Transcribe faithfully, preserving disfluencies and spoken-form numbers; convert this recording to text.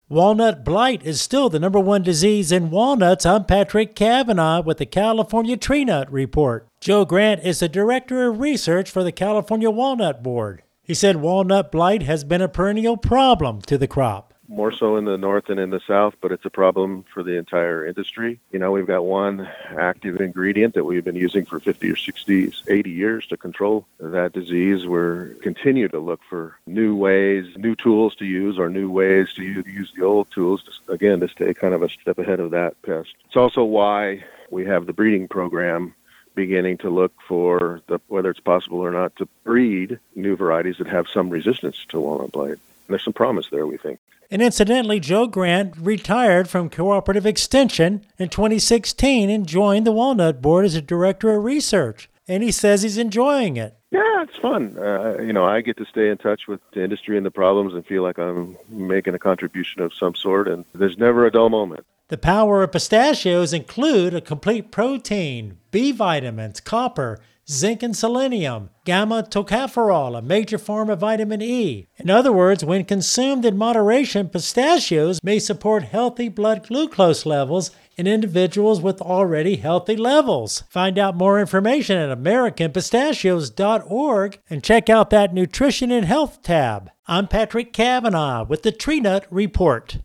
Walnut blight is still the number one disease in walnuts. I'm Patrick Cavanaugh with the California Tree Nut Report. Joe Grant is the Director of Research for the California Walnut Board. He said walnut blight has been a perennial problem to the crop. More so in the north than in the south, but it's a problem for the entire industry. You know, we've got one active ingredient that we've been using for fifty or sixty, eighty years to control that disease. We're continue to look for new ways, new tools to use, or new ways to use the old tools, to, again, to stay kind of a step ahead of that pest. It's also why we have the breeding program beginning to look for the, whether it's possible or not to breed new varieties that have some resistance to walnut blight. And there's some promise there, we think. And incidentally, Joe Grant retired from Cooperative Extension in twenty sixteen and joined the Walnut Board as a Director of Research. And he says he's enjoying it. Yeah, it's fun. Uh, you know, I get to stay in touch with the industry and the problems and feel like I'm making a contribution of some sort, and there's never a dull moment. The power of pistachios include a complete protein, B vitamins, copper, zinc and selenium, gamma tocopherol, a major form of vitamin E. In other words, when consumed in moderation, pistachios may support healthy blood glucose levels in individuals with already healthy levels. Find out more information at American Pistachios dot org and check out that Nutrition and Health tab. I'm Patrick Cavanaugh with the Tree Nut Report.